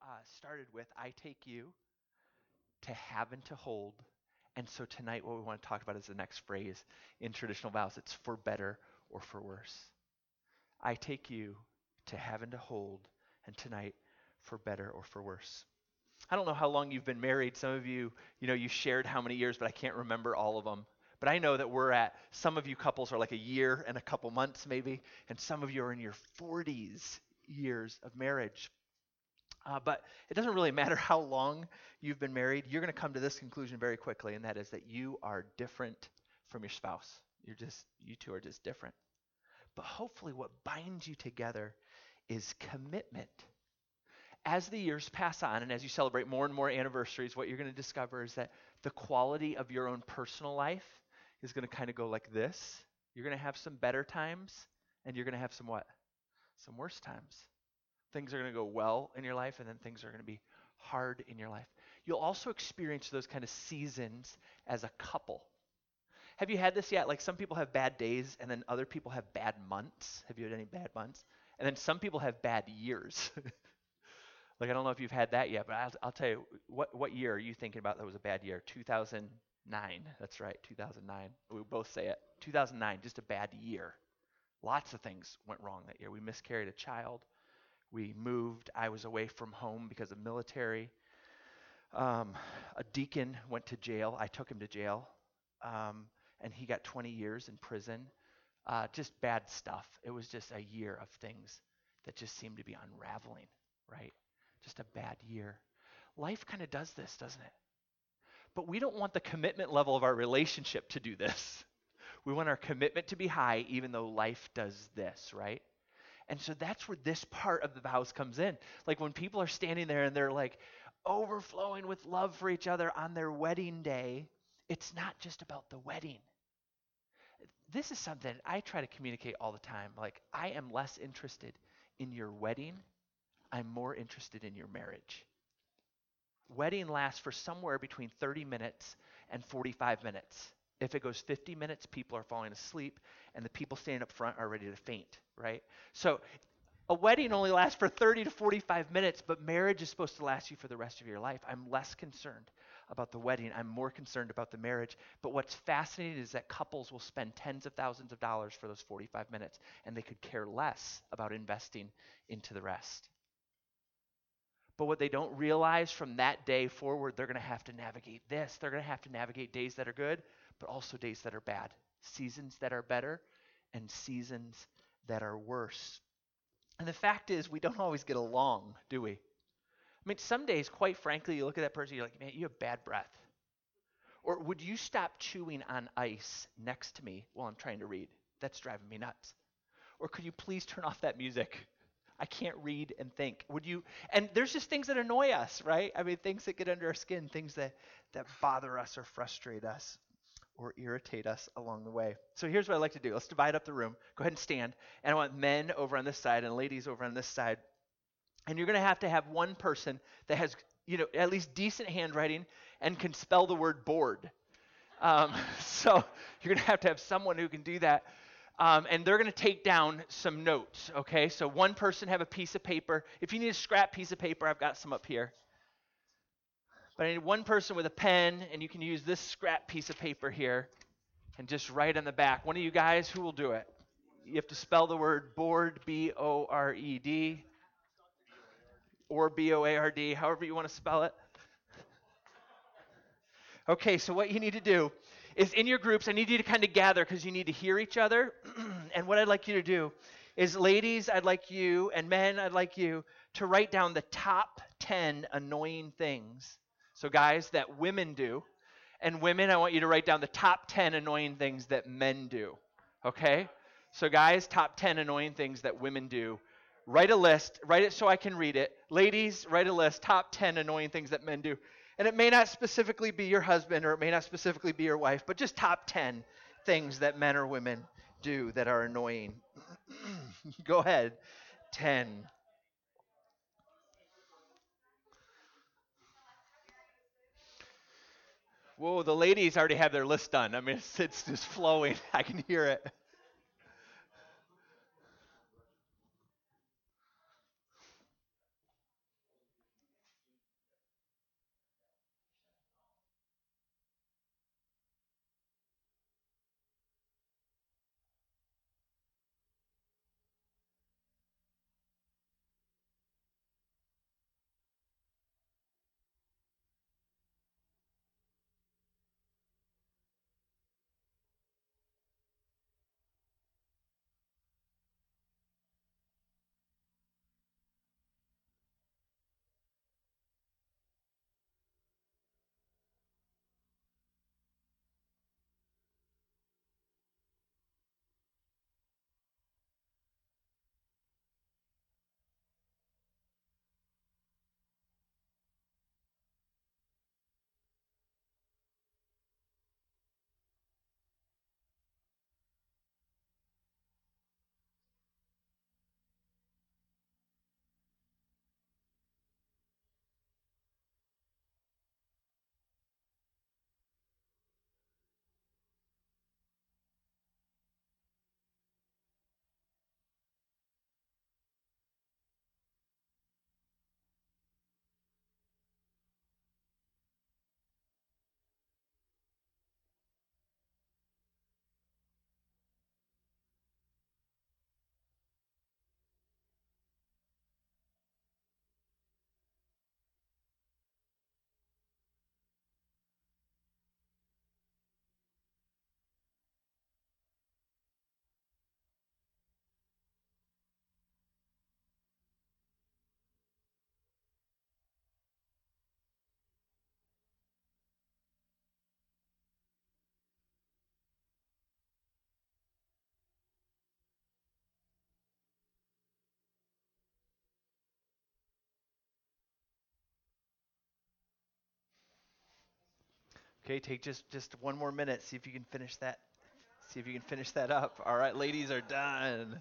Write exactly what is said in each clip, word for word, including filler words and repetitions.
uh, started with I take you to have and to hold. And so tonight, what we want to talk about is the next phrase in traditional vows. It's for better or for worse. I take you to have and to hold, and tonight, for better or for worse. I don't know how long you've been married. Some of you, you know, you shared how many years, but I can't remember all of them. But I know that we're at, some of you couples are like a year and a couple months maybe, and some of you are in your forties years of marriage. Uh, but it doesn't really matter how long you've been married. You're going to come to this conclusion very quickly, and that is that you are different from your spouse. You're just, you two are just different. But hopefully what binds you together is commitment. As the years pass on and as you celebrate more and more anniversaries, what you're going to discover is that the quality of your own personal life is going to kind of go like this. You're going to have some better times, and you're going to have some what? Some worse times. Things are going to go well in your life, and then things are going to be hard in your life. You'll also experience those kind of seasons as a couple. Have you had this yet? Like some people have bad days, and then other people have bad months. Have you had any bad months? And then some people have bad years. Like I don't know if you've had that yet, but I'll, I'll tell you, what, what year are you thinking about that was a bad year? two thousand nine. That's right, two thousand nine. We both say it. two thousand nine, just a bad year. Lots of things went wrong that year. We miscarried a child. We moved. I was away from home because of military. Um, a deacon went to jail. I took him to jail, um, and he got twenty years in prison. Uh, just bad stuff. It was just a year of things that just seemed to be unraveling, right? Just a bad year. Life kind of does this, doesn't it? But we don't want the commitment level of our relationship to do this. We want our commitment to be high even though life does this, right? And so that's where this part of the vows comes in. Like when people are standing there and they're like overflowing with love for each other on their wedding day, it's not just about the wedding. This is something I try to communicate all the time. Like I am less interested in your wedding. I'm more interested in your marriage. Wedding lasts for somewhere between thirty minutes and forty-five minutes. If it goes fifty minutes, people are falling asleep, and the people standing up front are ready to faint, right? So a wedding only lasts for thirty to forty-five minutes, but marriage is supposed to last you for the rest of your life. I'm less concerned about the wedding. I'm more concerned about the marriage. But what's fascinating is that couples will spend tens of thousands of dollars for those forty-five minutes, and they could care less about investing into the rest. But what they don't realize from that day forward, they're going to have to navigate this. They're going to have to navigate days that are good, but also days that are bad. Seasons that are better and seasons that are worse. And the fact is, we don't always get along, do we? I mean, some days, quite frankly, you look at that person, you're like, man, you have bad breath. Or would you stop chewing on ice next to me while I'm trying to read? That's driving me nuts. Or could you please turn off that music? I can't read and think. Would you? And there's just things that annoy us, right? I mean, things that get under our skin, things that, that bother us or frustrate us or irritate us along the way. So here's what I'd like to do. Let's divide up the room. Go ahead and stand. And I want men over on this side and ladies over on this side. And you're going to have to have one person that has, you know, at least decent handwriting and can spell the word bored. Um, so you're going to have to have someone who can do that. Um, and they're going to take down some notes, okay? So one person have a piece of paper. If you need a scrap piece of paper, I've got some up here. But I need one person with a pen, and you can use this scrap piece of paper here and just write on the back. One of you guys, who will do it? You have to spell the word bored, B O R E D, or B O A R D, however you want to spell it. Okay, so what you need to do is in your groups, I need you to kind of gather because you need to hear each other. And what I'd like you to do is, ladies, I'd like you, and men, I'd like you to write down the top ten annoying things. So guys, that women do. And women, I want you to write down the top ten annoying things that men do. Okay? So guys, top ten annoying things that women do. Write a list. Write it so I can read it. Ladies, write a list. Top ten annoying things that men do. And it may not specifically be your husband or it may not specifically be your wife, but just top ten things that men or women do that are annoying. Go ahead. ten. Whoa, the ladies already have their list done. I mean, it's, it's just flowing. I can hear it. Okay, take just just one more minute. See if you can finish that. See if you can finish that up. All right, ladies are done.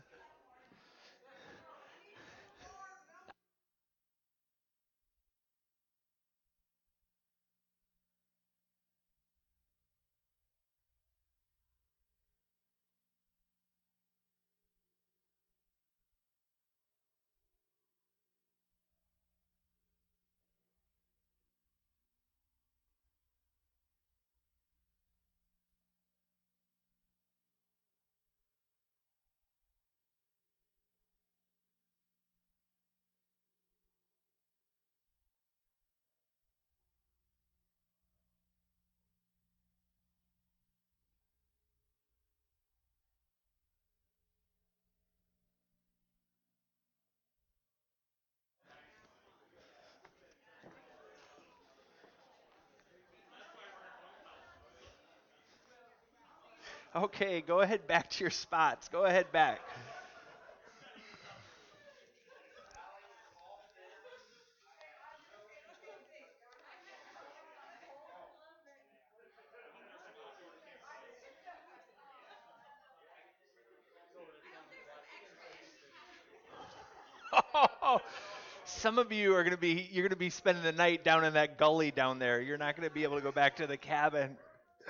Okay, go ahead back to your spots. Go ahead back. Some of you are going to be you're going to be spending the night down in that gully down there. You're not going to be able to go back to the cabin.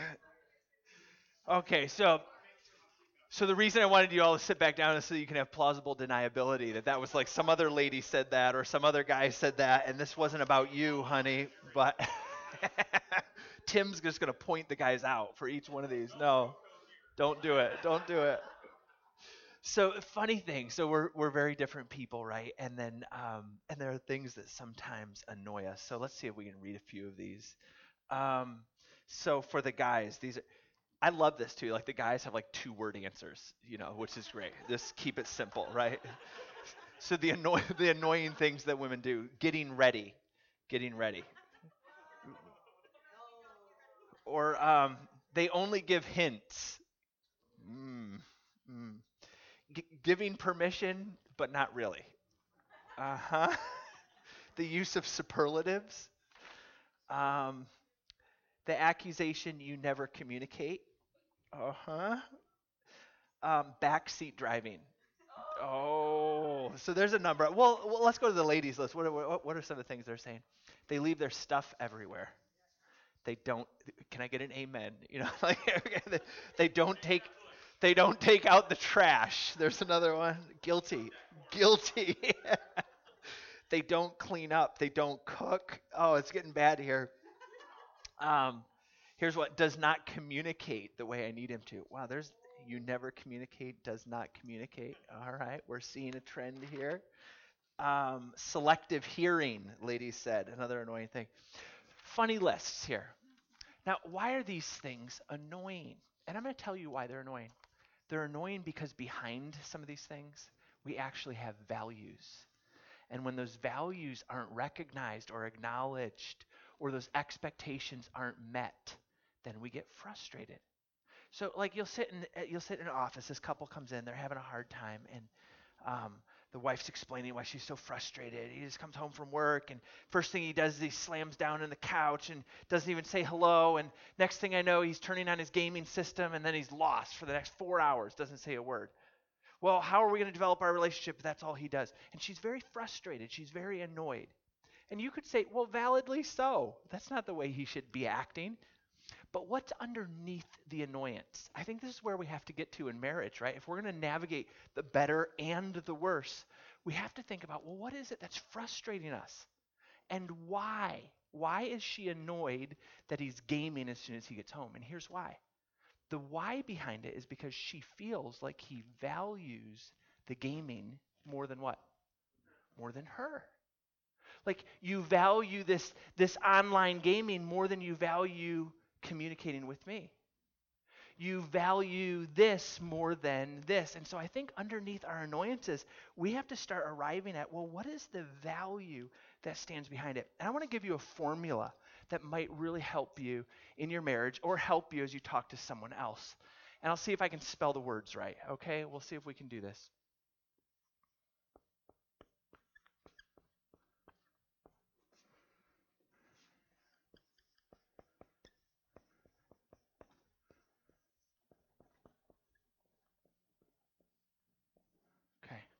Okay, so so the reason I wanted you all to sit back down is so you can have plausible deniability that that was like some other lady said that or some other guy said that and this wasn't about you, honey, but Tim's just going to point the guys out for each one of these. No. Don't do it. Don't do it. So funny thing. So we're we're very different people, right? And then um, and there are things that sometimes annoy us. So let's see if we can read a few of these. Um, so for the guys, these are, I love this too. Like the guys have like two word answers, you know, which is great. Just keep it simple, right? So the annoy the annoying things that women do: getting ready, getting ready, or um, they only give hints. Mm, mm. G- giving permission, but not really. Uh huh. The use of superlatives. Um, the accusation you never communicate. Uh huh. Um, backseat driving. Oh, so there's a number. Well, well, let's go to the ladies list. What are, what, what are some of the things they're saying? They leave their stuff everywhere. They don't. Can I get an amen? You know, like they, they don't take. They don't take out the trash. There's another one. Guilty. Guilty. They don't clean up. They don't cook. Oh, it's getting bad here. Um, here's what does not communicate the way I need him to. Wow, there's you never communicate, does not communicate. All right, we're seeing a trend here. Um, selective hearing, ladies said, another annoying thing. Funny lists here. Now, why are these things annoying? And I'm going to tell you why they're annoying. They're annoying because behind some of these things, we actually have values. And when those values aren't recognized or acknowledged, or those expectations aren't met, then we get frustrated. So, like you'll sit in uh, you'll sit in an office. This couple comes in, they're having a hard time, and um, the wife's explaining why she's so frustrated. He just comes home from work, and first thing he does is he slams down on the couch and doesn't even say hello. And next thing I know, he's turning on his gaming system, and then he's lost for the next four hours, doesn't say a word. Well, how are we going to develop our relationship if that's all he does? And she's very frustrated. She's very annoyed. And you could say, well, validly so. That's not the way he should be acting. But what's underneath the annoyance? I think this is where we have to get to in marriage, right? If we're going to navigate the better and the worse, we have to think about, well, what is it that's frustrating us? And why? Why is she annoyed that he's gaming as soon as he gets home? And here's why. The why behind it is because she feels like he values the gaming more than what? More than her. Like you value this this online gaming more than you value communicating with me. You value this more than this. And so I think underneath our annoyances, we have to start arriving at, well, what is the value that stands behind it? And I want to give you a formula that might really help you in your marriage or help you as you talk to someone else. And I'll see if I can spell the words right, okay? We'll see if we can do this.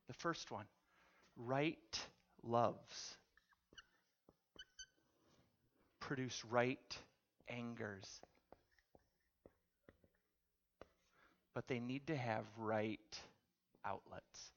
The first one, right loves produce right angers. But they need to have right outlets.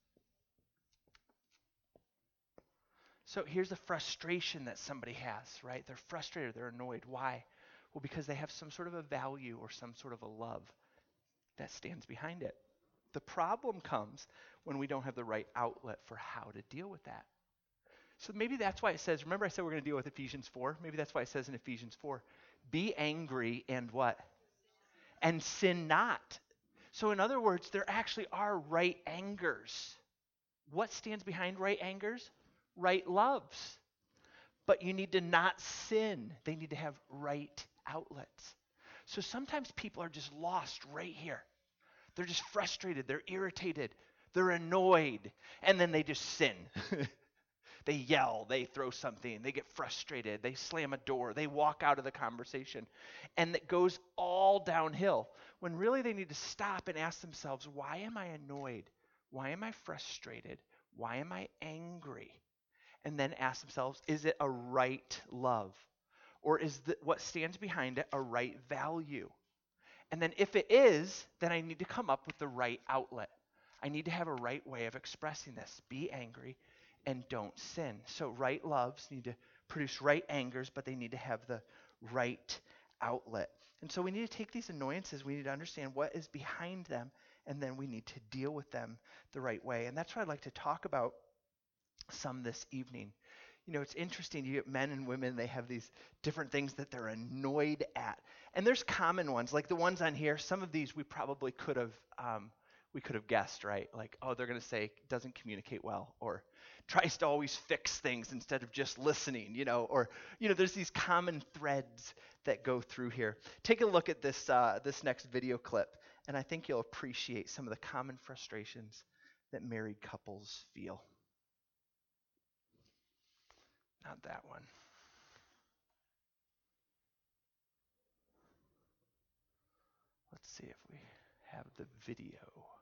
So here's a frustration that somebody has, right? They're frustrated, they're annoyed. Why? Well, because they have some sort of a value or some sort of a love that stands behind it. The problem comes when we don't have the right outlet for how to deal with that. So maybe that's why it says, remember I said we're going to deal with Ephesians four? Maybe that's why it says in Ephesians four, be angry and what? And sin not. So in other words, there actually are right angers. What stands behind right angers? Right loves. But you need to not sin. They need to have right outlets. So sometimes people are just lost right here. They're just frustrated. They're irritated. They're annoyed. And then they just sin. They yell. They throw something. They get frustrated. They slam a door. They walk out of the conversation. And it goes all downhill when really they need to stop and ask themselves, why am I annoyed? Why am I frustrated? Why am I angry? And then ask themselves, is it a right love? Or is the, what stands behind it a right value? And then if it is, then I need to come up with the right outlet. I need to have a right way of expressing this. Be angry and don't sin. So right loves need to produce right angers, but they need to have the right outlet. And so we need to take these annoyances, we need to understand what is behind them, and then we need to deal with them the right way. And that's what I'd like to talk about some this evening. You know, it's interesting, you get men and women, they have these different things that they're annoyed at. And there's common ones, like the ones on here, some of these we probably could have um, we could have guessed, right? Like, oh, they're going to say doesn't communicate well, or tries to always fix things instead of just listening, you know, or, you know, there's these common threads that go through here. Take a look at this uh, this next video clip, and I think you'll appreciate some of the common frustrations that married couples feel. Not that one. Let's see if we have the video.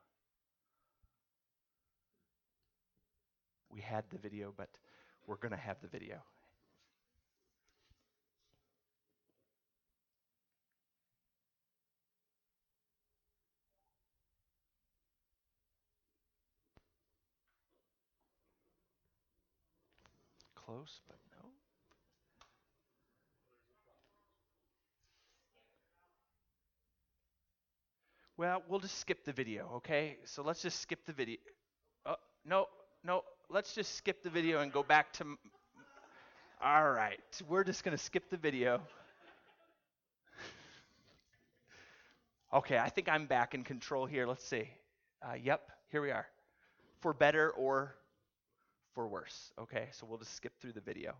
We had the video, but we're going to have the video. Close, but no. Well, we'll just skip the video, okay? So let's just skip the video. Oh, no, no, let's just skip the video and go back to... All right, we're just going to skip the video. Okay, I think I'm back in control here. Let's see. Uh, yep, here we are. For better or for worse. Okay, so we'll just skip through the video.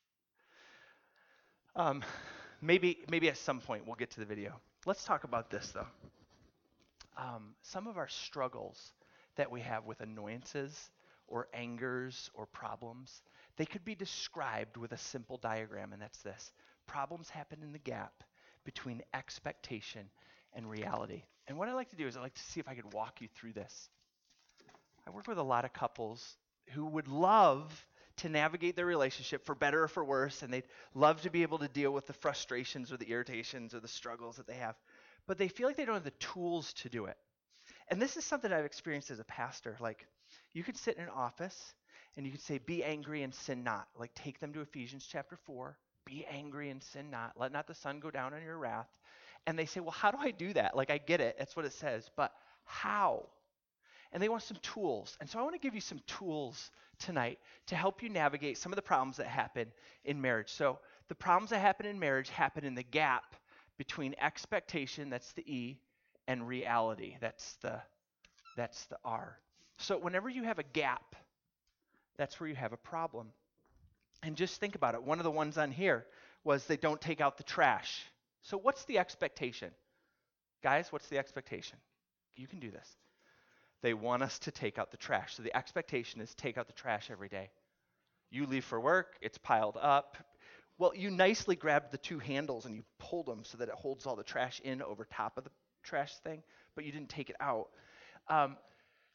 Um, maybe, maybe at some point we'll get to the video. Let's talk about this, though. Um, some of our struggles that we have with annoyances or angers or problems, they could be described with a simple diagram, and that's this. Problems happen in the gap between expectation and reality. And what I like to do is I like to see if I could walk you through this. I work with a lot of couples who would love to navigate their relationship for better or for worse, and they'd love to be able to deal with the frustrations or the irritations or the struggles that they have. But they feel like they don't have the tools to do it. And this is something I've experienced as a pastor. Like, you could sit in an office and you could say, be angry and sin not. Like, take them to Ephesians chapter four. Be angry and sin not. Let not the sun go down on your wrath. And they say, well, how do I do that? Like, I get it. That's what it says. But how? And they want some tools. And so I want to give you some tools tonight to help you navigate some of the problems that happen in marriage. So the problems that happen in marriage happen in the gap between expectation, that's the E, and reality, that's the that's the R. So whenever you have a gap, that's where you have a problem. And just think about it. One of the ones on here was they don't take out the trash. So what's the expectation? Guys, what's the expectation? You can do this. They want us to take out the trash. So the expectation is take out the trash every day. You leave for work, it's piled up. Well, you nicely grabbed the two handles and you pulled them so that it holds all the trash in over top of the trash thing, but you didn't take it out. Um,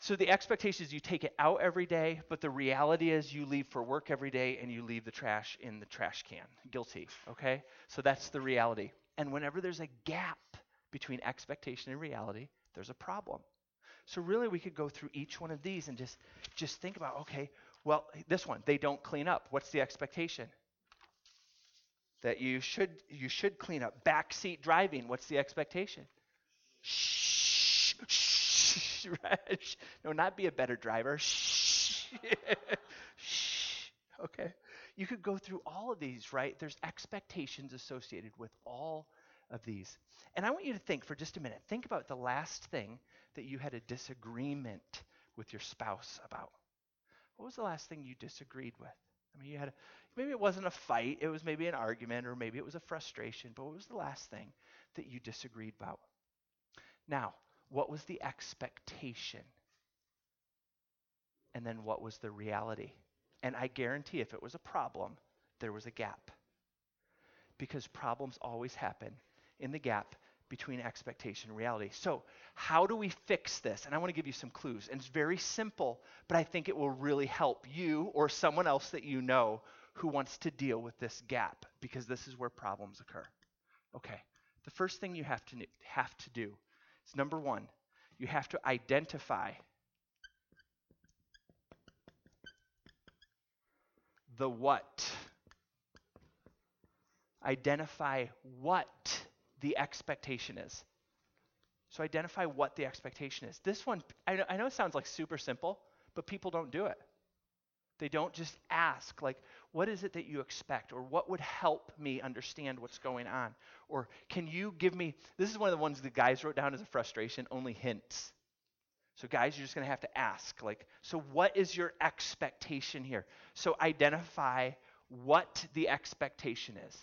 So the expectation is you take it out every day, but the reality is you leave for work every day and you leave the trash in the trash can. Guilty, okay? So that's the reality. And whenever there's a gap between expectation and reality, there's a problem. So really we could go through each one of these and just just think about, okay, well, this one, they don't clean up. What's the expectation? That you should you should clean up. Backseat driving, what's the expectation? Shh, shh, right? No, not be a better driver. Shh, shh. Okay. You could go through all of these, right? There's expectations associated with all of these. And I want you to think for just a minute. Think about the last thing that you had a disagreement with your spouse about. What was the last thing you disagreed with? I mean, you had a, maybe it wasn't a fight, it was maybe an argument, or maybe it was a frustration, but what was the last thing that you disagreed about? Now, what was the expectation? And then what was the reality? And I guarantee if it was a problem, there was a gap. Because problems always happen in the gap between expectation and reality. So how do we fix this? And I want to give you some clues. And it's very simple, but I think it will really help you or someone else that you know who wants to deal with this gap, because this is where problems occur. Okay, the first thing you have to have to do is, number one, you have to identify the what. Identify what the expectation is. So identify what the expectation is. This one, I know, I know it sounds like super simple, but people don't do it. They don't just ask, like, what is it that you expect? Or what would help me understand what's going on? Or can you give me, this is one of the ones the guys wrote down as a frustration, only hints. So guys, you're just going to have to ask, like, so what is your expectation here? So identify what the expectation is.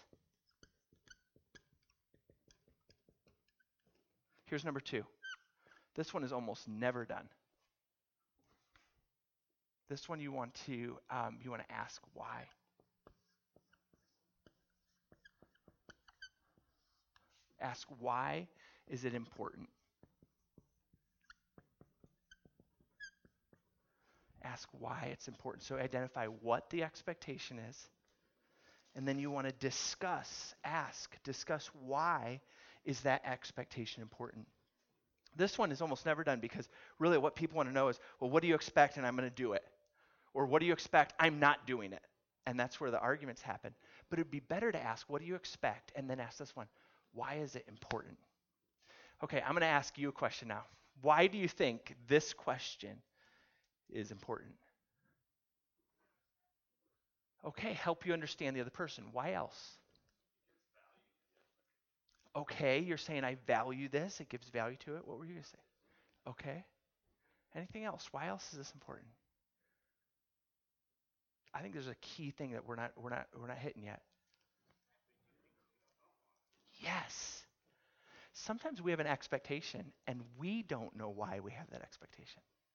Here's number two. This one is almost never done. This one you want to um, you want to ask why. Ask why is it important? Ask why it's important. So identify what the expectation is, and then you want to discuss, ask, discuss why is that expectation important. This one is almost never done because really what people want to know is, well, what do you expect and I'm going to do it? Or what do you expect? I'm not doing it. And that's where the arguments happen. But it'd be better to ask, what do you expect? And then ask this one, why is it important? Okay, I'm going to ask you a question now. Why do you think this question is important? Okay, help you understand the other person. Why else? Okay, you're saying I value this. It gives value to it. What were you going to say? Okay. Anything else? Why else is this important? I think there's a key thing that we're not we're not we're not hitting yet. Yes. Sometimes we have an expectation and we don't know why we have that expectation.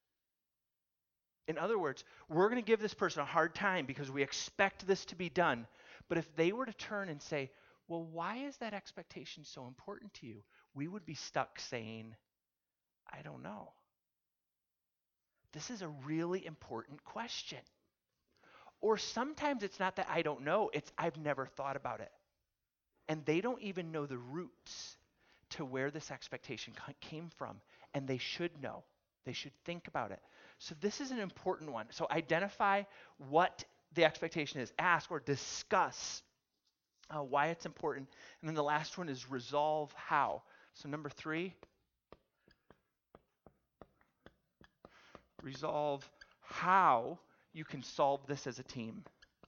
In other words, we're going to give this person a hard time because we expect this to be done. But if they were to turn and say, well, why is that expectation so important to you? We would be stuck saying, I don't know. This is a really important question. Or sometimes it's not that I don't know, it's I've never thought about it. And they don't even know the roots to where this expectation came from. And they should know. They should think about it. So this is an important one. So identify what the expectation is. Ask or discuss uh, why it's important. And then the last one is resolve how. So number three, resolve how you can solve this as a team.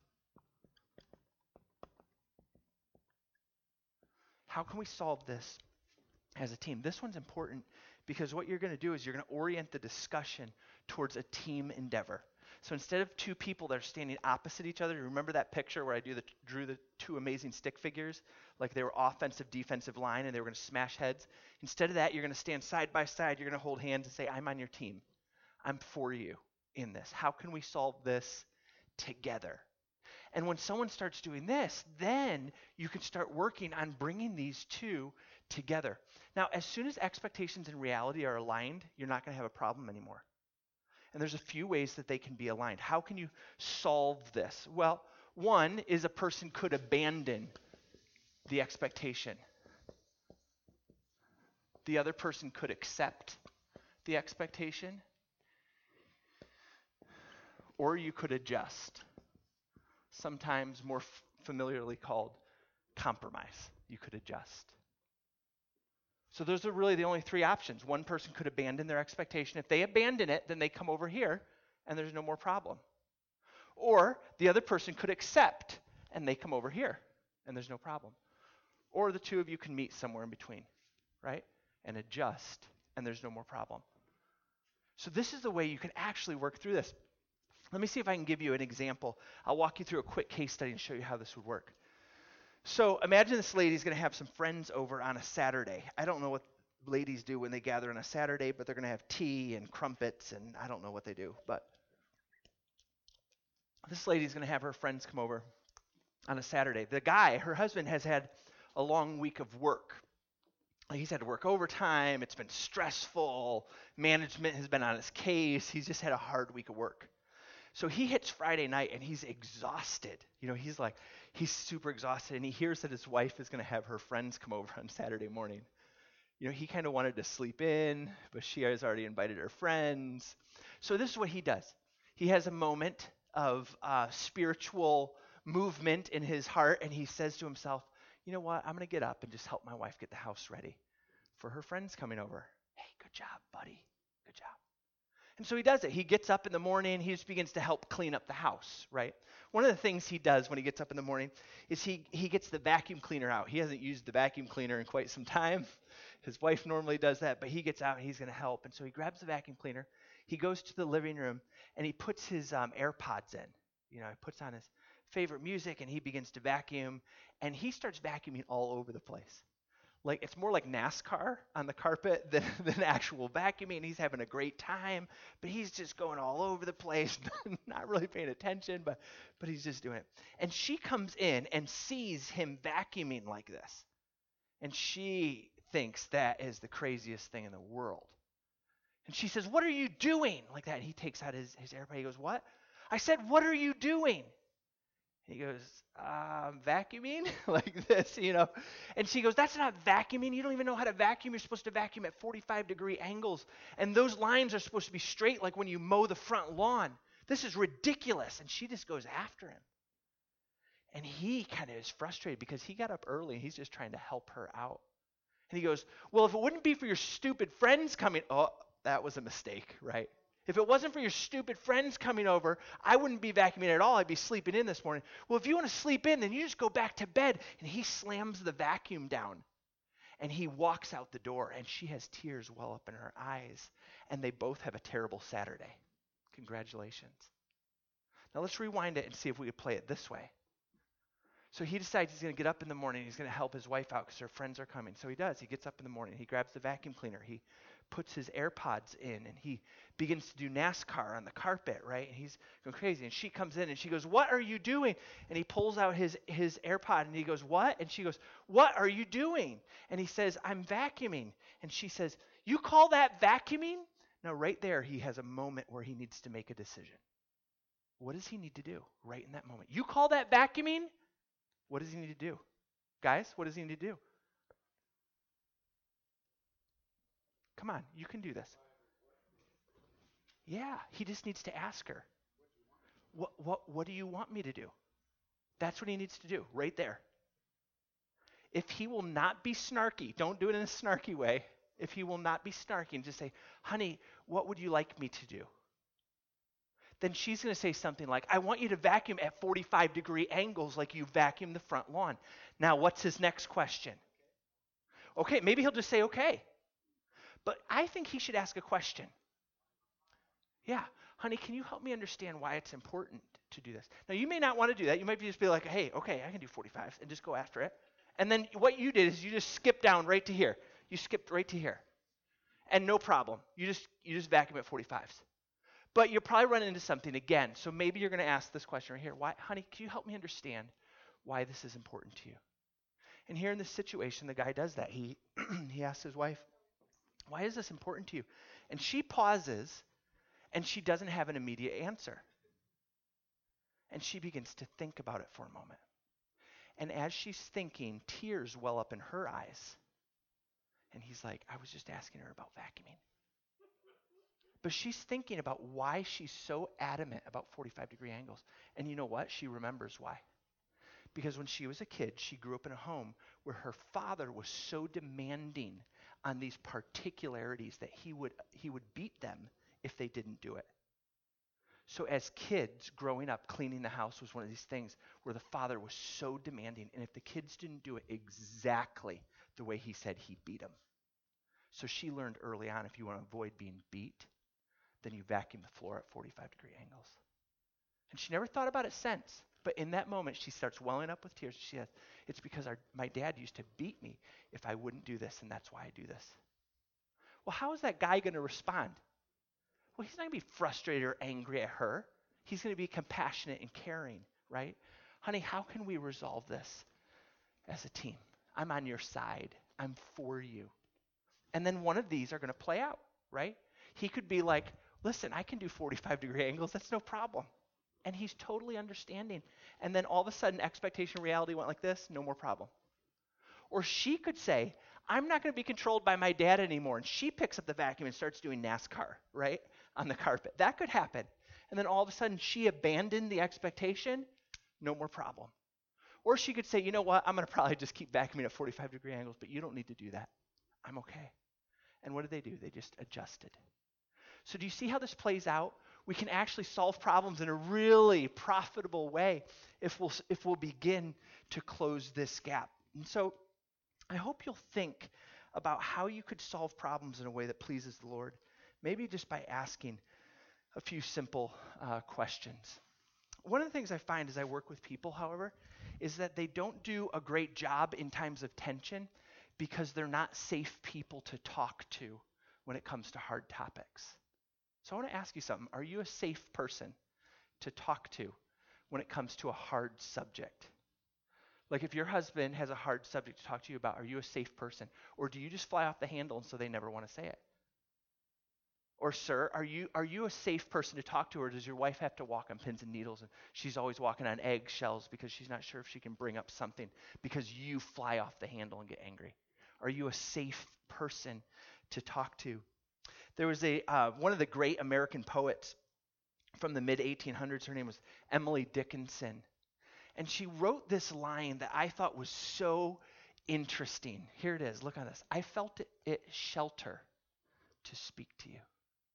How can we solve this as a team? This one's important because what you're going to do is you're going to orient the discussion towards a team endeavor. So instead of two people that are standing opposite each other, remember that picture where I do the, drew the two amazing stick figures? Like they were offensive, defensive line, and they were going to smash heads. Instead of that, you're going to stand side by side. You're going to hold hands and say, I'm on your team. I'm for you in this. How can we solve this together? And when someone starts doing this, then you can start working on bringing these two together. Now, as soon as expectations and reality are aligned, you're not going to have a problem anymore. And there's a few ways that they can be aligned. How can you solve this? Well, one is a person could abandon the expectation. The other person could accept the expectation. Or you could adjust. Sometimes more f- familiarly called compromise. You could adjust. So those are really the only three options. One person could abandon their expectation. If they abandon it, then they come over here and there's no more problem. Or the other person could accept and they come over here and there's no problem. Or the two of you can meet somewhere in between, right? And adjust and there's no more problem. So this is the way you can actually work through this. Let me see if I can give you an example. I'll walk you through a quick case study and show you how this would work. So imagine this lady's going to have some friends over on a Saturday. I don't know what ladies do when they gather on a Saturday, but they're going to have tea and crumpets, and I don't know what they do. But this lady's going to have her friends come over on a Saturday. The guy, her husband, has had a long week of work. He's had to work overtime. It's been stressful. Management has been on his case. He's just had a hard week of work. So he hits Friday night and he's exhausted. You know, he's like, he's super exhausted, and he hears that his wife is going to have her friends come over on Saturday morning. You know, he kind of wanted to sleep in, but she has already invited her friends. So this is what he does. He has a moment of uh, spiritual movement in his heart, and he says to himself, you know what, I'm going to get up and just help my wife get the house ready for her friends coming over. Hey, good job, buddy. Good job. And so he does it. He gets up in the morning. He just begins to help clean up the house, right? One of the things he does when he gets up in the morning is he, he gets the vacuum cleaner out. He hasn't used the vacuum cleaner in quite some time. His wife normally does that, but he gets out and he's going to help. And so he grabs the vacuum cleaner. He goes to the living room and he puts his um, AirPods in. You know, he puts on his favorite music and he begins to vacuum. And he starts vacuuming all over the place. Like, it's more like NASCAR on the carpet than, than actual vacuuming. And he's having a great time, but he's just going all over the place, not really paying attention, but, but he's just doing it. And she comes in and sees him vacuuming like this. And she thinks that is the craziest thing in the world. And she says, what are you doing? Like that. And he takes out his, his AirPod. He goes, what? I said, what are you doing? He goes, um, vacuuming? Like this, you know. And she goes, that's not vacuuming. You don't even know how to vacuum. You're supposed to vacuum at forty-five degree angles. And those lines are supposed to be straight like when you mow the front lawn. This is ridiculous. And she just goes after him. And he kind of is frustrated because he got up early and he's just trying to help her out. And he goes, well, if it wouldn't be for your stupid friends coming, oh, that was a mistake, right? If it wasn't for your stupid friends coming over, I wouldn't be vacuuming at all. I'd be sleeping in this morning. Well, if you want to sleep in, then you just go back to bed. And he slams the vacuum down. And he walks out the door. And she has tears well up in her eyes. And they both have a terrible Saturday. Congratulations. Now let's rewind it and see if we could play it this way. So he decides he's going to get up in the morning. He's going to help his wife out because her friends are coming. So he does. He gets up in the morning. He grabs the vacuum cleaner. He puts his AirPods in, and he begins to do NASCAR on the carpet, right? And he's going crazy. And she comes in, and she goes, what are you doing? And he pulls out his, his AirPod, and he goes, what? And she goes, what are you doing? And he says, I'm vacuuming. And she says, you call that vacuuming? Now, right there, he has a moment where he needs to make a decision. What does he need to do right in that moment? You call that vacuuming? What does he need to do? Guys, what does he need to do? Come on, you can do this. Yeah, he just needs to ask her. What what what do you want me to do? That's what he needs to do, right there. If he will not be snarky, don't do it in a snarky way. If he will not be snarky and just say, honey, what would you like me to do? Then she's going to say something like, I want you to vacuum at forty-five degree angles like you vacuum the front lawn. Now, what's his next question? Okay, maybe he'll just say, okay. But I think he should ask a question. Yeah, honey, can you help me understand why it's important to do this? Now, you may not want to do that. You might just be like, hey, okay, I can do forty-fives and just go after it. And then what you did is you just skipped down right to here. You skipped right to here. And no problem. You just you just vacuum at forty-fives. But you'll probably run into something again. So maybe you're going to ask this question right here. Why, honey, can you help me understand why this is important to you? And here in this situation, the guy does that. He he asks his wife, why is this important to you? And she pauses, And she doesn't have an immediate answer. And she begins to think about it for a moment. And as she's thinking, tears well up in her eyes. And he's like, I was just asking her about vacuuming. But she's thinking about why she's so adamant about forty-five degree angles. And you know what? She remembers why. Because when she was a kid, she grew up in a home where her father was so demanding on these particularities that he would he would beat them if they didn't do it. So as kids growing up, cleaning the house was one of these things where the father was so demanding, and if the kids didn't do it exactly the way he said, he beat them. So she learned early on, if you want to avoid being beat, then you vacuum the floor at forty-five degree angles. And she never thought about it since. But in that moment, she starts welling up with tears. She says, it's because our, my dad used to beat me if I wouldn't do this, and that's why I do this. Well, how is that guy going to respond? Well, he's not going to be frustrated or angry at her. He's going to be compassionate and caring, right? Honey, how can we resolve this as a team? I'm on your side. I'm for you. And then one of these are going to play out, right? He could be like, listen, I can do forty-five degree angles. That's no problem. And he's totally understanding. And then all of a sudden, expectation and reality went like this, no more problem. Or she could say, I'm not going to be controlled by my dad anymore. And she picks up the vacuum and starts doing NASCAR, right, on the carpet. That could happen. And then all of a sudden, she abandoned the expectation, no more problem. Or she could say, you know what, I'm going to probably just keep vacuuming at forty-five degree angles, but you don't need to do that. I'm okay. And what did they do? They just adjusted. So do you see how this plays out? We can actually solve problems in a really profitable way if we'll, if we'll begin to close this gap. And so I hope you'll think about how you could solve problems in a way that pleases the Lord, maybe just by asking a few simple uh, questions. One of the things I find as I work with people, however, is that they don't do a great job in times of tension because they're not safe people to talk to when it comes to hard topics. So I want to ask you something. Are you a safe person to talk to when it comes to a hard subject? Like if your husband has a hard subject to talk to you about, are you a safe person? Or do you just fly off the handle and so they never want to say it? Or sir, are you are you a safe person to talk to, or does your wife have to walk on pins and needles and she's always walking on eggshells because she's not sure if she can bring up something because you fly off the handle and get angry? Are you a safe person to talk to? There was a uh, one of the great American poets from the mid eighteen hundreds. Her name was Emily Dickinson. And she wrote this line that I thought was so interesting. Here it is. Look on this. I felt it, it shelter to speak to you.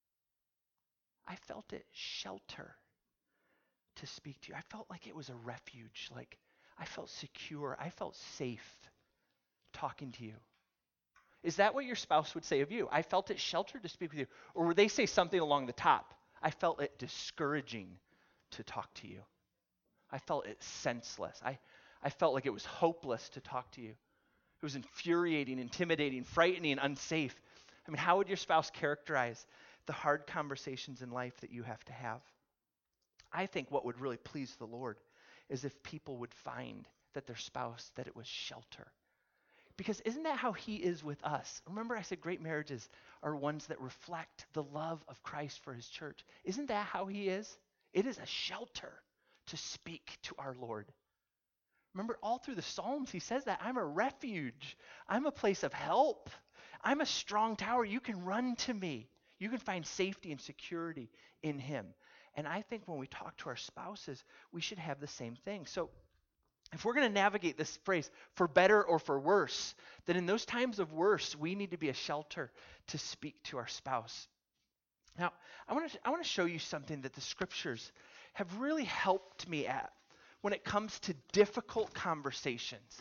I felt it shelter to speak to you. I felt like it was a refuge. Like I felt secure. I felt safe talking to you. Is that what your spouse would say of you? I felt it sheltered to speak with you. Or would they say something along the top? I felt it discouraging to talk to you. I felt it senseless. I, I felt like it was hopeless to talk to you. It was infuriating, intimidating, frightening, unsafe. I mean, how would your spouse characterize the hard conversations in life that you have to have? I think what would really please the Lord is if people would find that their spouse, that it was shelter. Because isn't that how he is with us? Remember I said great marriages are ones that reflect the love of Christ for his church. Isn't that how he is? It is a shelter to speak to our Lord. Remember all through the Psalms he says that. I'm a refuge. I'm a place of help. I'm a strong tower. You can run to me. You can find safety and security in him. And I think when we talk to our spouses, we should have the same thing. So if we're going to navigate this phrase, for better or for worse, then in those times of worse, we need to be a shelter to speak to our spouse. Now, I want to I want to show you something that the scriptures have really helped me at when it comes to difficult conversations.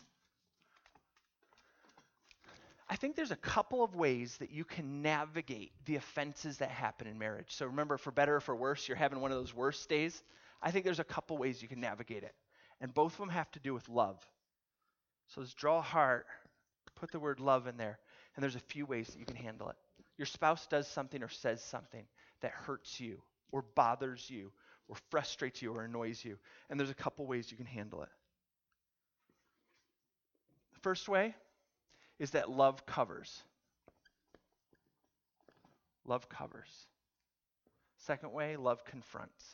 I think there's a couple of ways that you can navigate the offenses that happen in marriage. So remember, for better or for worse, you're having one of those worst days. I think there's a couple ways you can navigate it. And both of them have to do with love. So let's draw a heart, put the word love in there, and there's a few ways that you can handle it. Your spouse does something or says something that hurts you or bothers you or frustrates you or annoys you, and there's a couple ways you can handle it. The first way is that love covers. Love covers. Second way, love confronts.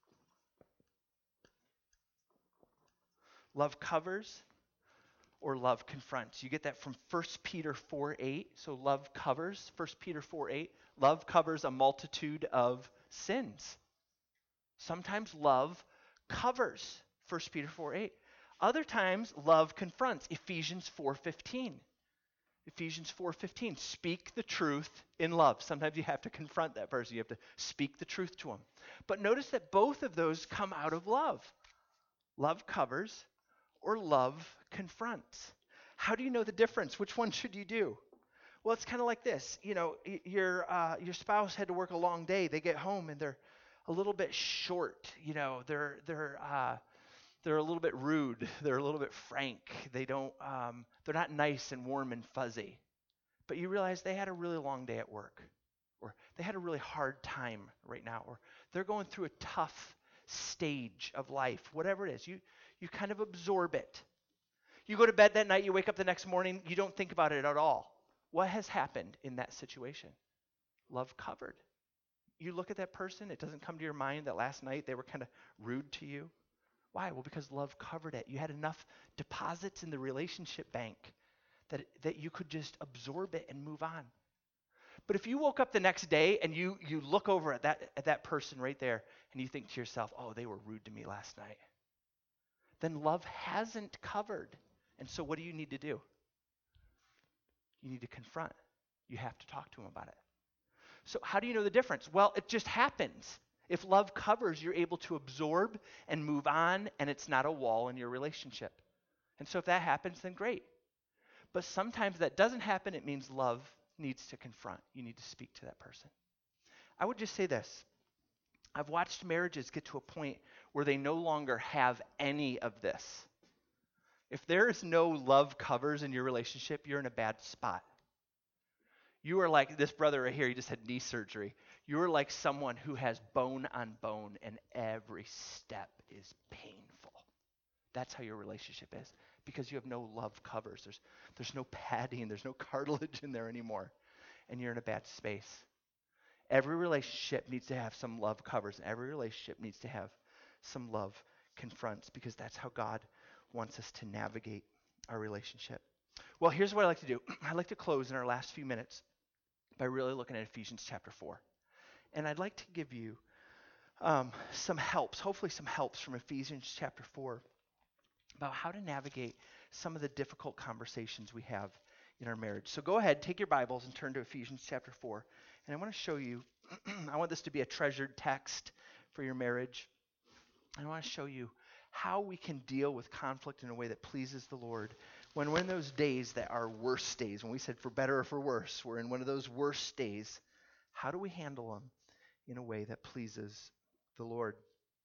Love covers or love confronts. You get that from First Peter four eight. So love covers, First Peter four eight. Love covers a multitude of sins. Sometimes love covers, First Peter four eight. Other times, love confronts, Ephesians four fifteen. Ephesians four fifteen, speak the truth in love. Sometimes you have to confront that person. You have to speak the truth to them. But notice that both of those come out of love. Love covers or love confronts. How do you know the difference? Which one should you do? Well, it's kind of like this. You know, y- your uh, your spouse had to work a long day. They get home and they're a little bit short. You know, they're they're uh, they're a little bit rude. They're a little bit frank. They don't. Um, they're not nice and warm and fuzzy. But you realize they had a really long day at work, or they had a really hard time right now, or they're going through a tough stage of life. Whatever it is, you you kind of absorb it. You go to bed that night. You wake up the next morning. You don't think about it at all. What has happened in that situation? Love covered. You look at that person. It doesn't come to your mind that last night they were kind of rude to you. Why? Well, because love covered it. You had enough deposits in the relationship bank that, that you could just absorb it and move on. But if you woke up the next day and you you look over at that at that person right there and you think to yourself, oh, they were rude to me last night, then love hasn't covered. And so what do you need to do? You need to confront. You have to talk to them about it. So how do you know the difference? Well, it just happens. If love covers, you're able to absorb and move on, and it's not a wall in your relationship. And so if that happens, then great. But sometimes that doesn't happen. It means love needs to confront. You need to speak to that person. I would just say this. I've watched marriages get to a point where they no longer have any of this. If there is no love covers in your relationship, you're in a bad spot. You are like this brother right here, he just had knee surgery. You are like someone who has bone on bone and every step is painful. That's how your relationship is because you have no love covers. There's, there's no padding, there's no cartilage in there anymore, and you're in a bad space. Every relationship needs to have some love covers, and every relationship needs to have some love confronts because that's how God wants us to navigate our relationship. Well, here's what I like to do. I like to close in our last few minutes by really looking at Ephesians chapter four. And I'd like to give you um, some helps, hopefully some helps from Ephesians chapter four about how to navigate some of the difficult conversations we have in our marriage. So go ahead, take your Bibles and turn to Ephesians chapter four. And I want to show you, I want this to be a treasured text for your marriage. I want to show you how we can deal with conflict in a way that pleases the Lord when we're in those days that are worst days, when we said for better or for worse, we're in one of those worst days. How do we handle them in a way that pleases the Lord?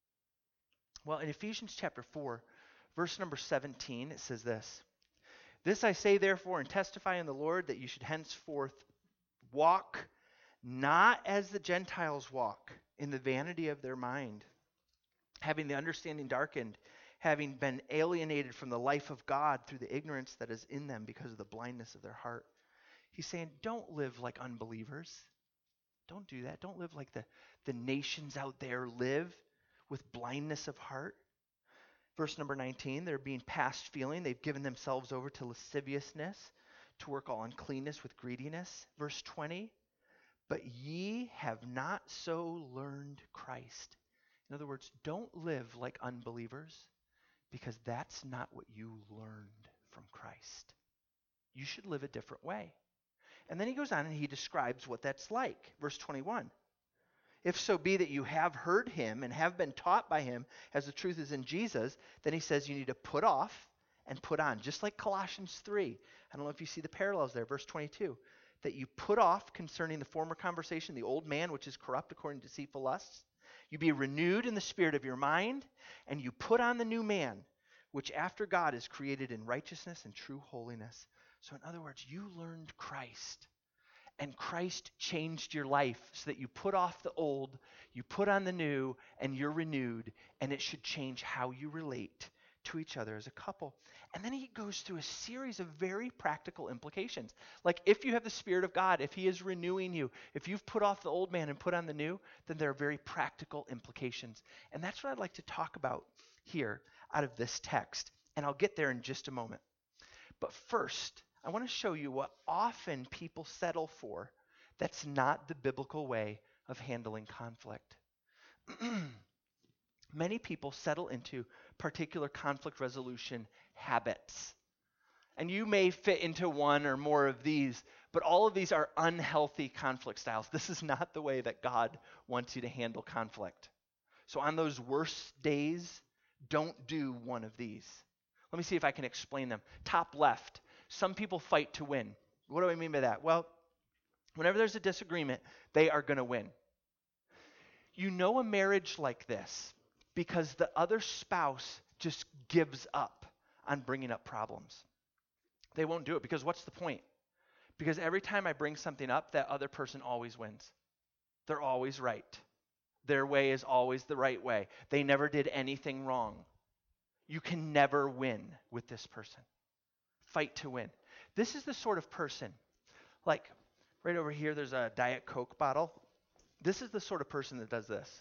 Well, in Ephesians chapter four, verse number seventeen, it says this. This I say therefore and testify in the Lord that you should henceforth walk not as the Gentiles walk, in the vanity of their mind, having the understanding darkened, having been alienated from the life of God through the ignorance that is in them because of the blindness of their heart. He's saying, don't live like unbelievers. Don't do that. Don't live like the, the nations out there live with blindness of heart. Verse number nineteen, they're being past feeling. They've given themselves over to lasciviousness, to work all uncleanness with greediness. Verse twenty, but ye have not so learned Christ. In other words, don't live like unbelievers because that's not what you learned from Christ. You should live a different way. And then he goes on and he describes what that's like. Verse twenty-one. If so be that you have heard him and have been taught by him as the truth is in Jesus, then he says you need to put off and put on. Just like Colossians three. I don't know if you see the parallels there. Verse twenty-two. That you put off concerning the former conversation, the old man, which is corrupt according to deceitful lusts. You be renewed in the spirit of your mind, and you put on the new man, which after God is created in righteousness and true holiness. So in other words, you learned Christ, and Christ changed your life so that you put off the old, you put on the new, and you're renewed, and it should change how you relate to each other as a couple. And then he goes through a series of very practical implications. Like if you have the Spirit of God, if he is renewing you, if you've put off the old man and put on the new, then there are very practical implications. And that's what I'd like to talk about here out of this text. And I'll get there in just a moment. But first, I want to show you what often people settle for that's not the biblical way of handling conflict. Many people settle into particular conflict resolution habits. And you may fit into one or more of these, but all of these are unhealthy conflict styles. This is not the way that God wants you to handle conflict. So on those worst days, don't do one of these. Let me see if I can explain them. Top left, some people fight to win. What do I mean by that? Well, whenever there's a disagreement, they are going to win. You know a marriage like this because the other spouse just gives up on bringing up problems. They won't do it because what's the point? Because every time I bring something up, that other person always wins. They're always right. Their way is always the right way. They never did anything wrong. You can never win with this person. Fight to win. This is the sort of person, like right over here, there's a Diet Coke bottle. This is the sort of person that does this.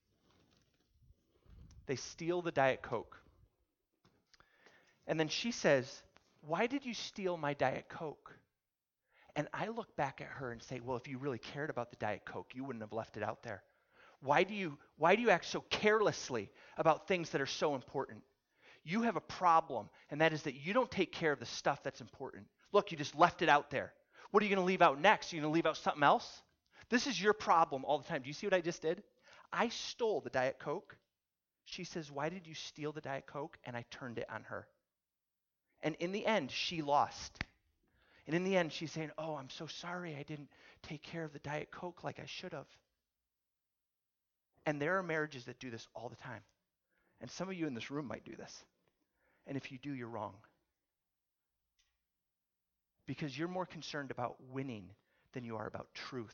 They steal the Diet Coke. And then she says, "Why did you steal my Diet Coke?" And I look back at her and say, well, if you really cared about the Diet Coke, you wouldn't have left it out there. Why do you, why do you act so carelessly about things that are so important? You have a problem, and that is that you don't take care of the stuff that's important. Look, you just left it out there. What are you going to leave out next? Are you going to leave out something else? This is your problem all the time. Do you see what I just did? I stole the Diet Coke. She says, "Why did you steal the Diet Coke?" And I turned it on her. And in the end, she lost. And in the end, she's saying, "Oh, I'm so sorry I didn't take care of the Diet Coke like I should have." And there are marriages that do this all the time. And some of you in this room might do this. And if you do, you're wrong. Because you're more concerned about winning than you are about truth.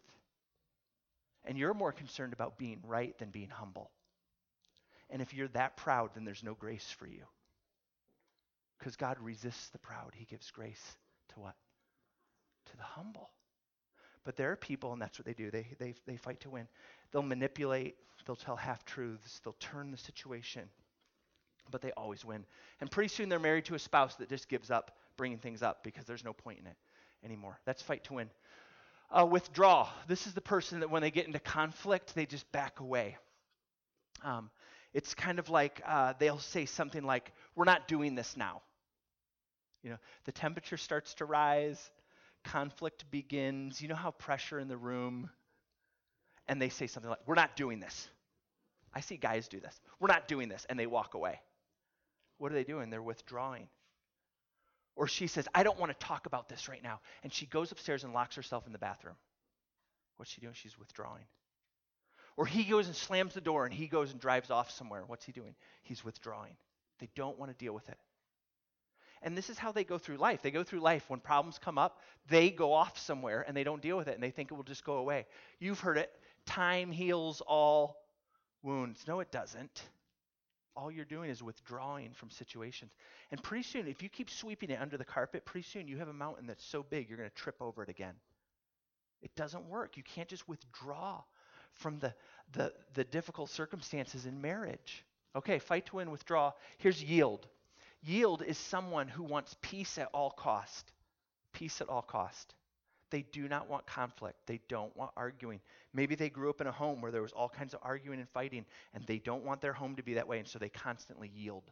And you're more concerned about being right than being humble. And if you're that proud, then there's no grace for you. Because God resists the proud. He gives grace to what? To the humble. But there are people, and that's what they do. They, they, they fight to win. They'll manipulate. They'll tell half-truths. They'll turn the situation. But they always win. And pretty soon they're married to a spouse that just gives up bringing things up because there's no point in it anymore. That's fight to win. Uh, withdraw. This is the person that when they get into conflict, they just back away. Um, it's kind of like uh, they'll say something like, "We're not doing this now." You know, the temperature starts to rise. Conflict begins. You know how pressure in the room, and they say something like, "We're not doing this." I see guys do this. "We're not doing this," and they walk away. What are they doing? They're withdrawing. Or she says, "I don't want to talk about this right now," and she goes upstairs and locks herself in the bathroom. What's she doing? She's withdrawing. Or he goes and slams the door, and he goes and drives off somewhere. What's he doing? He's withdrawing. They don't want to deal with it. And this is how they go through life. They go through life. When problems come up, they go off somewhere and they don't deal with it and they think it will just go away. You've heard it. Time heals all wounds. No, it doesn't. All you're doing is withdrawing from situations. And pretty soon, if you keep sweeping it under the carpet, pretty soon you have a mountain that's so big you're going to trip over it again. It doesn't work. You can't just withdraw from the, the, the difficult circumstances in marriage. Okay, fight to win, withdraw. Here's yield. Yield is someone who wants peace at all cost. Peace at all cost. They do not want conflict. They don't want arguing. Maybe they grew up in a home where there was all kinds of arguing and fighting, and they don't want their home to be that way, and so they constantly yield.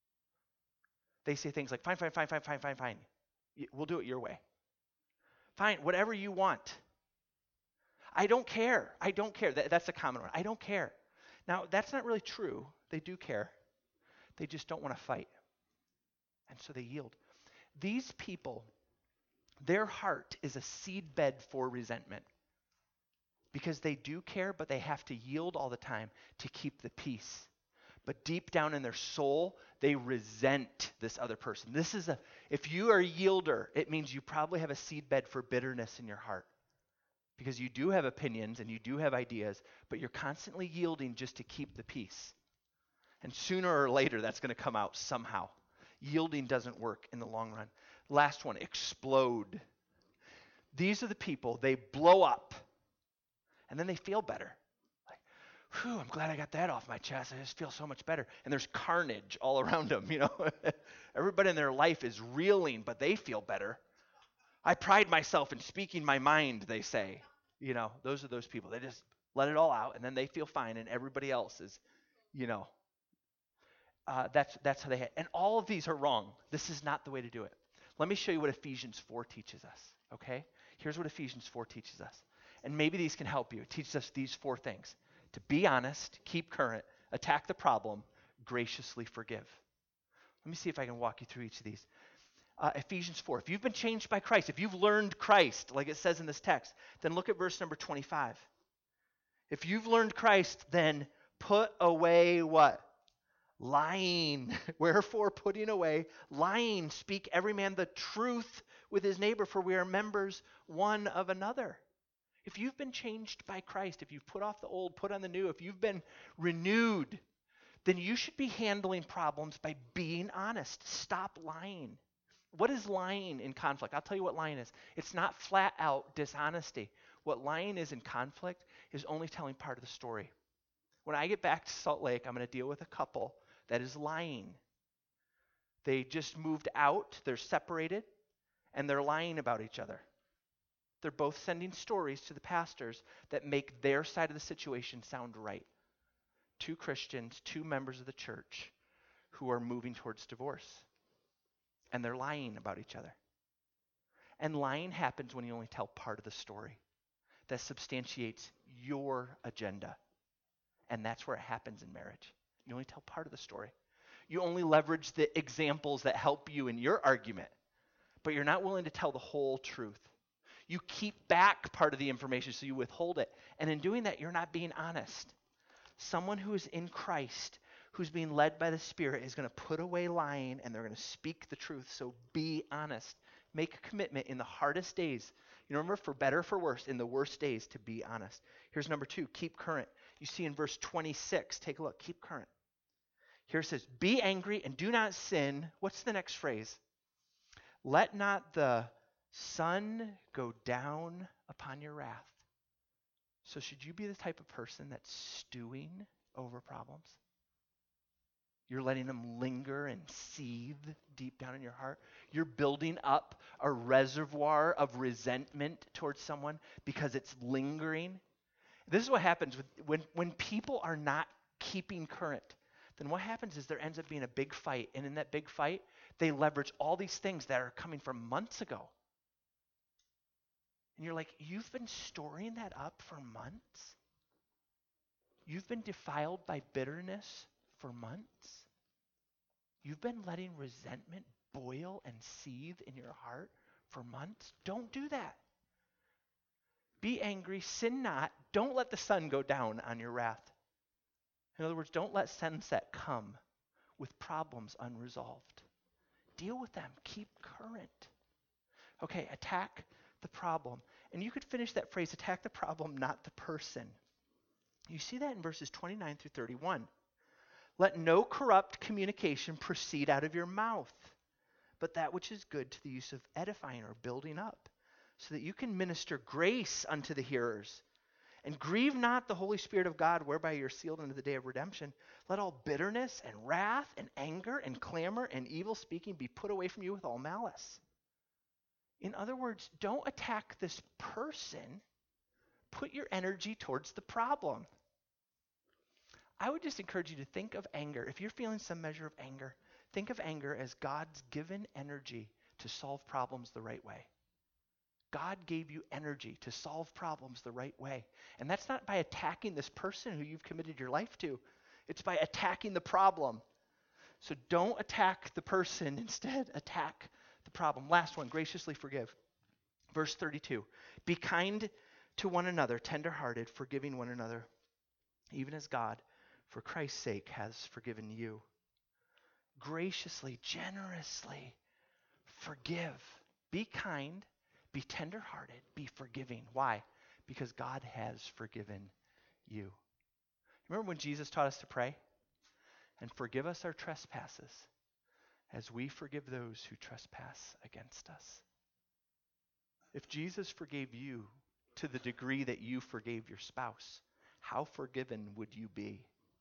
They say things like, "Fine, fine, fine, fine, fine, fine, fine. We'll do it your way. Fine, whatever you want. I don't care. I don't care." That, that's a common one. I don't care. Now, that's not really true. They do care. They just don't want to fight. And so they yield. These people, their heart is a seedbed for resentment. Because they do care, but they have to yield all the time to keep the peace. But deep down in their soul, they resent this other person. This is a, if you are a yielder, it means you probably have a seedbed for bitterness in your heart. Because you do have opinions and you do have ideas, but you're constantly yielding just to keep the peace. And sooner or later, that's going to come out somehow. Yielding doesn't work in the long run. Last one, explode. These are the people, they blow up, and then they feel better. Like, whew, I'm glad I got that off my chest. I just feel so much better. And there's carnage all around them, you know. Everybody in their life is reeling, but they feel better. I pride myself in speaking my mind, they say. You know, those are those people. They just let it all out, and then they feel fine, and everybody else is, you know, uh, that's that's how they had. And all of these are wrong. This is not the way to do it. Let me show you what Ephesians four teaches us, okay? Here's what Ephesians four teaches us. And maybe these can help you. It teaches us these four things. To be honest, keep current, attack the problem, graciously forgive. Let me see if I can walk you through each of these. Uh, Ephesians four. If you've been changed by Christ, if you've learned Christ, like it says in this text, then look at verse number twenty-five. If you've learned Christ, then put away what? Lying. Wherefore, putting away lying, speak every man the truth with his neighbor, for we are members one of another. If you've been changed by Christ, if you've put off the old, put on the new, if you've been renewed, then you should be handling problems by being honest. Stop lying. What is lying in conflict? I'll tell you what lying is. It's not flat out dishonesty. What lying is in conflict is only telling part of the story. When I get back to Salt Lake, I'm going to deal with a couple that is lying. They just moved out, they're separated, and they're lying about each other. They're both sending stories to the pastors that make their side of the situation sound right. Two Christians, two members of the church who are moving towards divorce. And they're lying about each other. And lying happens when you only tell part of the story that substantiates your agenda. And that's where it happens in marriage. You only tell part of the story. You only leverage the examples that help you in your argument, but you're not willing to tell the whole truth. You keep back part of the information, so you withhold it. And in doing that, you're not being honest. Someone who is in Christ, who's being led by the Spirit, is going to put away lying, and they're going to speak the truth. So be honest. Make a commitment in the hardest days. You know, remember, for better or for worse, in the worst days, to be honest. Here's number two, keep current. You see in verse twenty-six, take a look, keep current. Here it says, be angry and do not sin. What's the next phrase? Let not the sun go down upon your wrath. So should you be the type of person that's stewing over problems? You're letting them linger and seethe deep down in your heart. You're building up a reservoir of resentment towards someone because it's lingering. This is what happens with, when, when people are not keeping current. Then what happens is there ends up being a big fight. And in that big fight, they leverage all these things that are coming from months ago. And you're like, you've been storing that up for months? You've been defiled by bitterness for months? You've been letting resentment boil and seethe in your heart for months? Don't do that. Be angry, sin not. Don't let the sun go down on your wrath. In other words, don't let sunset come with problems unresolved. Deal with them. Keep current. Okay, attack the problem. And you could finish that phrase, attack the problem, not the person. You see that in verses twenty-nine through thirty-one. Let no corrupt communication proceed out of your mouth, but that which is good to the use of edifying or building up, so that you can minister grace unto the hearers. And grieve not the Holy Spirit of God, whereby you're sealed unto the day of redemption. Let all bitterness and wrath and anger and clamor and evil speaking be put away from you with all malice. In other words, don't attack this person. Put your energy towards the problem. I would just encourage you to think of anger. If you're feeling some measure of anger, think of anger as God's given energy to solve problems the right way. God gave you energy to solve problems the right way. And that's not by attacking this person who you've committed your life to. It's by attacking the problem. So don't attack the person. Instead, attack the problem. Last one, graciously forgive. Verse thirty-two, be kind to one another, tenderhearted, forgiving one another, even as God, for Christ's sake, has forgiven you. Graciously, generously forgive. Be kind. Be tenderhearted, be forgiving. Why? Because God has forgiven you. Remember when Jesus taught us to pray? And forgive us our trespasses as we forgive those who trespass against us. If Jesus forgave you to the degree that you forgave your spouse, how forgiven would you be?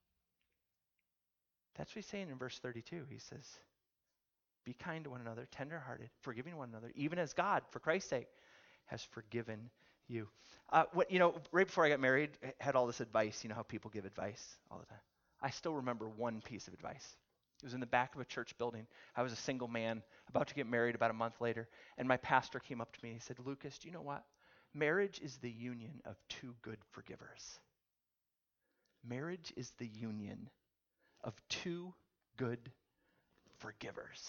That's what he's saying in verse thirty-two. He says, be kind to one another, tenderhearted, forgiving one another, even as God, for Christ's sake, has forgiven you. Uh, what, you know, right before I got married, I had all this advice. You know how people give advice all the time. I still remember one piece of advice. It was in the back of a church building. I was a single man, about to get married about a month later, and my pastor came up to me and he said, Lucas, do you know what? Marriage is the union of two good forgivers. Marriage is the union of two good forgivers.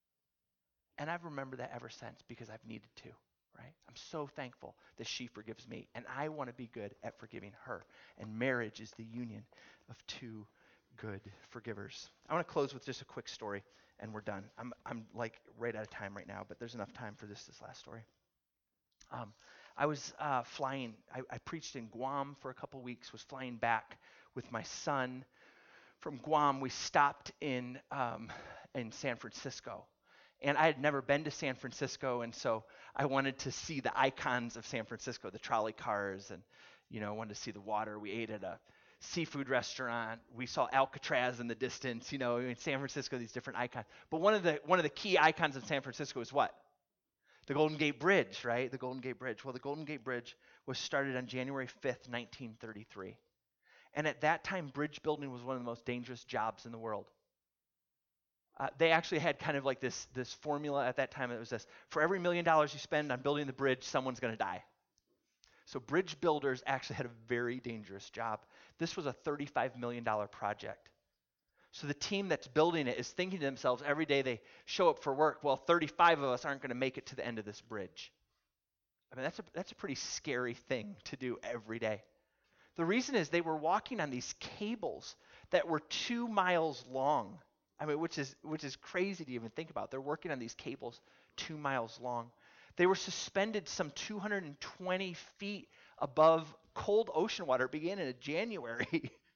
And I've remembered that ever since because I've needed to, right? I'm so thankful that she forgives me, and I want to be good at forgiving her. And marriage is the union of two good forgivers. I want to close with just a quick story, and we're done. I'm I'm like right out of time right now, but there's enough time for this this last story. Um, I was uh, flying. I, I preached in Guam for a couple weeks. Was flying back with my son from Guam. We stopped in um, in San Francisco. And I had never been to San Francisco, and so I wanted to see the icons of San Francisco, the trolley cars, and, you know, wanted to see the water. We ate at a seafood restaurant. We saw Alcatraz in the distance, you know, in San Francisco, these different icons. But one of the one of the key icons of San Francisco is what? The Golden Gate Bridge, right? The Golden Gate Bridge. Well, the Golden Gate Bridge was started on January fifth, nineteen thirty-three. And at that time, bridge building was one of the most dangerous jobs in the world. Uh, they actually had kind of like this, this formula at that time. It was this: for every million dollars you spend on building the bridge, someone's going to die. So bridge builders actually had a very dangerous job. This was a thirty-five million dollars project. So the team that's building it is thinking to themselves every day they show up for work, well, thirty-five of us aren't going to make it to the end of this bridge. I mean, that's a, that's a pretty scary thing to do every day. The reason is they were walking on these cables that were two miles long. I mean, which is which is crazy to even think about. They're working on these cables two miles long. They were suspended some two hundred twenty feet above cold ocean water. It began in January.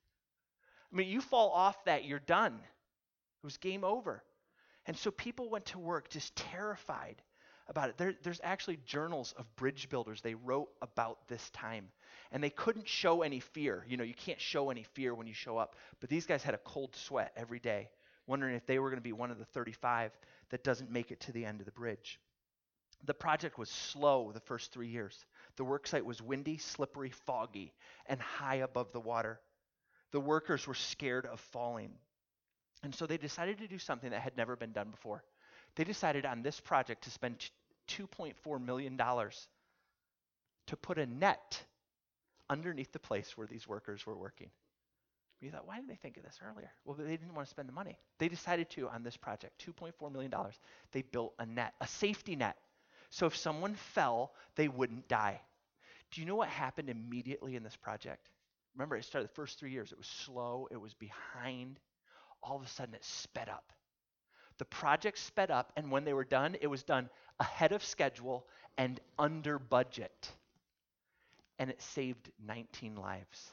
I mean, you fall off that, you're done. It was game over. And so people went to work just terrified about it. There, there's actually journals of bridge builders. They wrote about this time. And they couldn't show any fear. You know, you can't show any fear when you show up. But these guys had a cold sweat every day, wondering if they were going to be one of the thirty-five that doesn't make it to the end of the bridge. The project was slow the first three years. The work site was windy, slippery, foggy, and high above the water. The workers were scared of falling. And so they decided to do something that had never been done before. They decided on this project to spend two point four million dollars to put a net underneath the place where these workers were working. You thought, why didn't they think of this earlier? Well, they didn't want to spend the money. They decided to, on this project, two point four million dollars, they built a net, a safety net. So if someone fell, they wouldn't die. Do you know what happened immediately in this project? Remember, it started the first three years. It was slow. It was behind. All of a sudden, it sped up. The project sped up, and when they were done, it was done ahead of schedule and under budget. And it saved nineteen lives.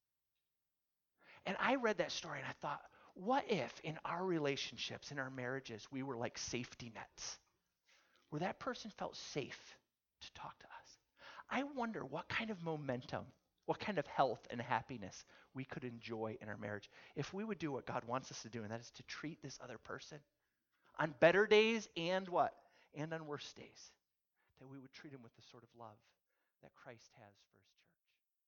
And I read that story, and I thought, what if in our relationships, in our marriages, we were like safety nets, where that person felt safe to talk to us? I wonder what kind of momentum, what kind of health and happiness we could enjoy in our marriage if we would do what God wants us to do, and that is to treat this other person on better days and what? And on worse days. That we would treat him with the sort of love that Christ has for his church.